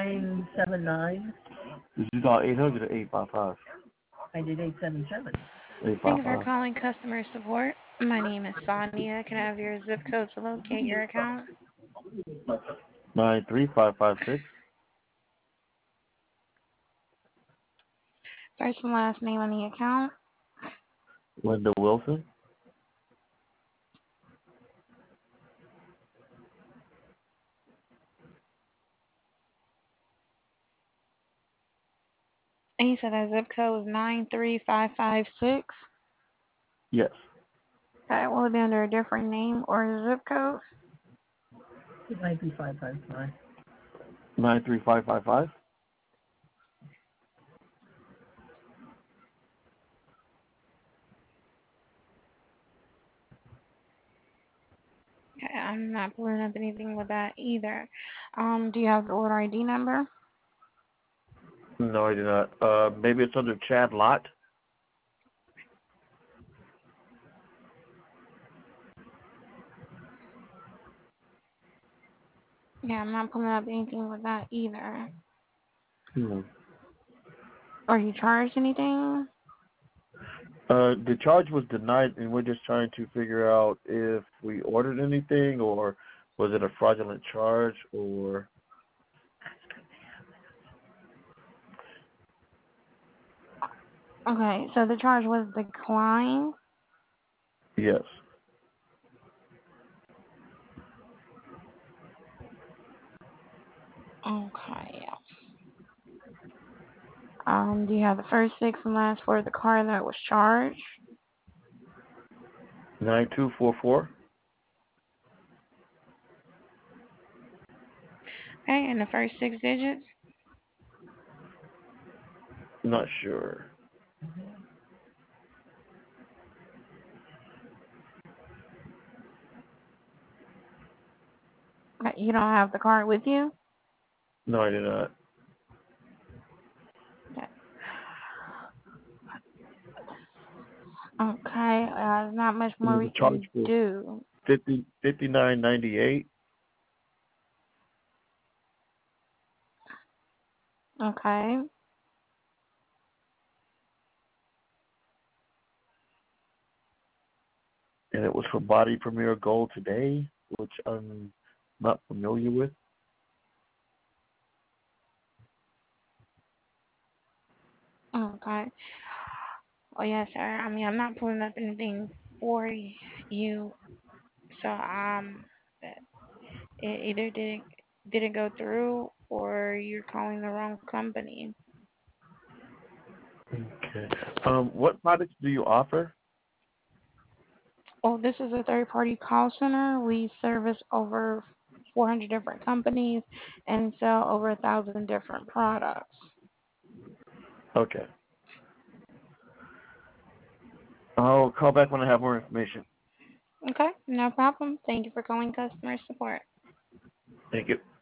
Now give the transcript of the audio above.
979. Did you dial 800 or 855? I did 877. Thank you for 855. calling customer support. My name is Sonia. Can I have your zip code to locate your account? 93556. First and last name on the account. Linda Wilson. And you said that zip code was 93556. Yes. Okay, will it be under a different name or zip code? It might be 555. 93555. Okay, I'm not pulling up anything with that either. Do you have the order ID number? No, I do not. Maybe it's under Chad Lott. Yeah, I'm not pulling up anything with that either. Hmm. Are you charged anything? The charge was denied, and we're just trying to figure out if we ordered anything, or was it a fraudulent charge, or... Okay, so the charge was declined. Yes. Okay. Do you have the first six and last four of the card that was charged? 9244. Okay, and the first six digits? Not sure. Okay, you don't have the card with you? No, I did not. Okay. Okay, there's not much It more was we a charge can for do. 59.98, Okay. and it was for Body Premier Gold today, which I'm not familiar with. Okay. Oh, yes, sir. I mean, I'm not pulling up anything for you. So, it either didn't go through or you're calling the wrong company. Okay. What products do you offer? Oh, this is a third-party call center. We service over 400 different companies and sell over 1,000 different products. Okay. I'll call back when I have more information. Okay, no problem. Thank you for calling customer support. Thank you.